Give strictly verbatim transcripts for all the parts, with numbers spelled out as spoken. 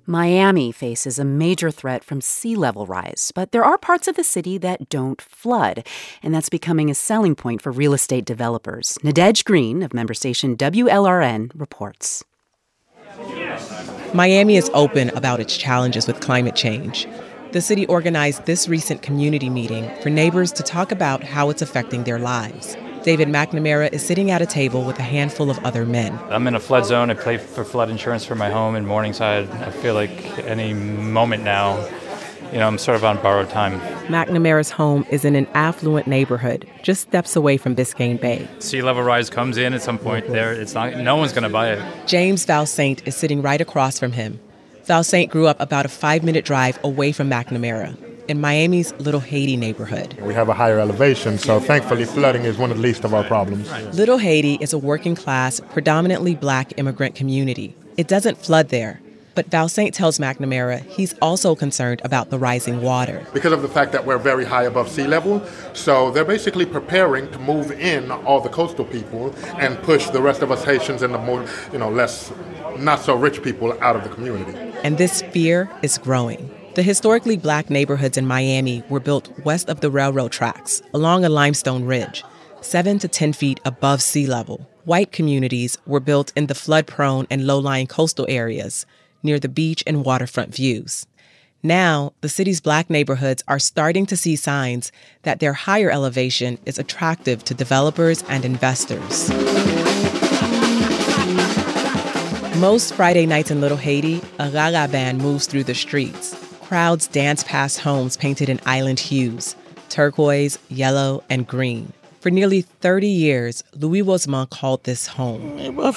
Miami faces a major threat from sea level rise, but there are parts of the city that don't flood, and that's becoming a selling point for real estate developers. Nadege Green of member station W L R N reports. Miami is open about its challenges with climate change. The city organized this recent community meeting for neighbors to talk about how it's affecting their lives. David McNamara is sitting at a table with a handful of other men. I'm in a flood zone. I pay for flood insurance for my home in Morningside. I feel like any moment now, you know, I'm sort of on borrowed time. McNamara's home is in an affluent neighborhood, just steps away from Biscayne Bay. Sea level rise comes in at some point there. It's not, no one's going to buy it. James Valsaint is sitting right across from him. Valsaint grew up about a five-minute drive away from McNamara, in Miami's Little Haiti neighborhood. We have a higher elevation, so thankfully flooding is one of the least of our problems. Little Haiti is a working-class, predominantly black immigrant community. It doesn't flood there. But Valsaint tells McNamara he's also concerned about the rising water. Because of the fact that we're very high above sea level, so they're basically preparing to move in all the coastal people and push the rest of us Haitians and the more, you know, less, not so rich people out of the community. And this fear is growing. The historically black neighborhoods in Miami were built west of the railroad tracks, along a limestone ridge, seven to ten feet above sea level. White communities were built in the flood-prone and low-lying coastal areas, near the beach and waterfront views. Now, the city's black neighborhoods are starting to see signs that their higher elevation is attractive to developers and investors. Most Friday nights in Little Haiti, a Gaga band moves through the streets. Crowds dance past homes painted in island hues, turquoise, yellow, and green. For nearly thirty years, Louis Wozman called this home.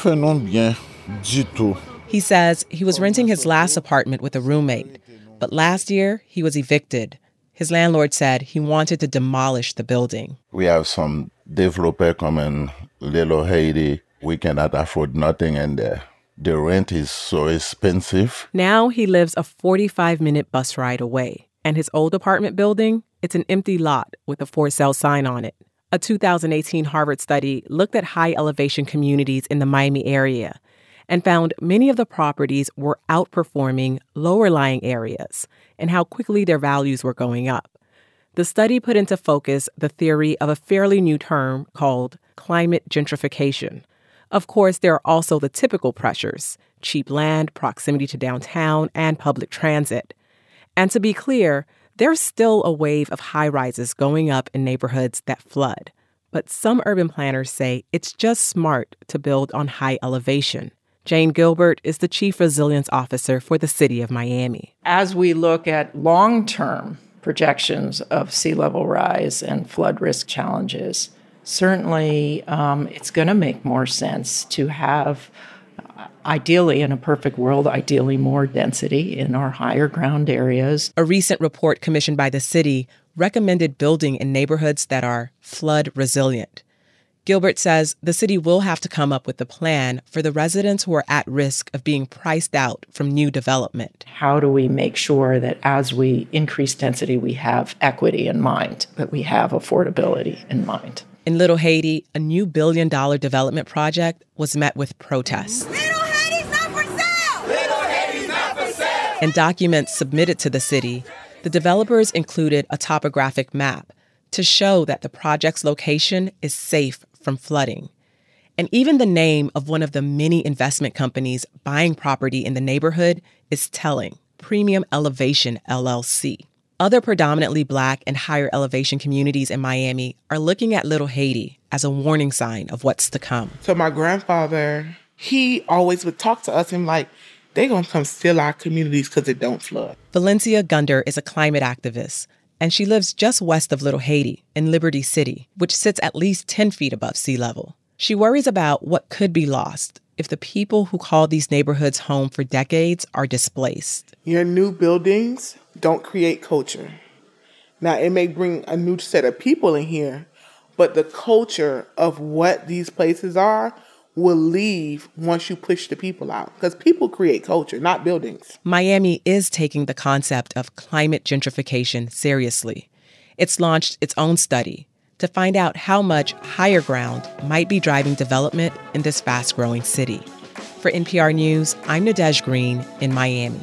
He says he was renting his last apartment with a roommate, but last year he was evicted. His landlord said he wanted to demolish the building. We have some developer coming, Little Haiti. We cannot afford nothing in there. The rent is so expensive. Now he lives a forty-five minute bus ride away. And his old apartment building, it's an empty lot with a for sale sign on it. A two thousand eighteen Harvard study looked at high elevation communities in the Miami area and found many of the properties were outperforming lower-lying areas and how quickly their values were going up. The study put into focus the theory of a fairly new term called climate gentrification. Of course, there are also the typical pressures: cheap land, proximity to downtown, and public transit. And to be clear, there's still a wave of high-rises going up in neighborhoods that flood. But some urban planners say it's just smart to build on high elevation. Jane Gilbert is the Chief Resilience Officer for the City of Miami. As we look at long-term projections of sea level rise and flood risk challenges, certainly um, it's going to make more sense to have, uh, ideally, in a perfect world, ideally more density in our higher ground areas. A recent report commissioned by the city recommended building in neighborhoods that are flood resilient. Gilbert says the city will have to come up with a plan for the residents who are at risk of being priced out from new development. How do we make sure that as we increase density, we have equity in mind, that we have affordability in mind? In Little Haiti, a new billion-dollar development project was met with protests. Little Haiti's not for sale! Little Haiti's not for sale! In documents submitted to the city, the developers included a topographic map to show that the project's location is safe from flooding. And even the name of one of the many investment companies buying property in the neighborhood is telling: Premium Elevation, L L C. Other predominantly black and higher elevation communities in Miami are looking at Little Haiti as a warning sign of what's to come. So my grandfather, he always would talk to us and like, they're going to come steal our communities because it don't flood. Valencia Gunder is a climate activist, and she lives just west of Little Haiti in Liberty City, which sits at least ten feet above sea level. She worries about what could be lost if the people who call these neighborhoods home for decades are displaced. Your new buildings don't create culture. Now, it may bring a new set of people in here, but the culture of what these places are will leave once you push the people out, because people create culture, not buildings. Miami is taking the concept of climate gentrification seriously. It's launched its own study to find out how much higher ground might be driving development in this fast-growing city. For N P R News, I'm Nadege Green in Miami.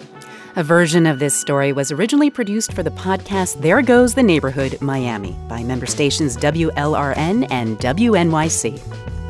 A version of this story was originally produced for the podcast There Goes the Neighborhood Miami by member stations W L R N and W N Y C.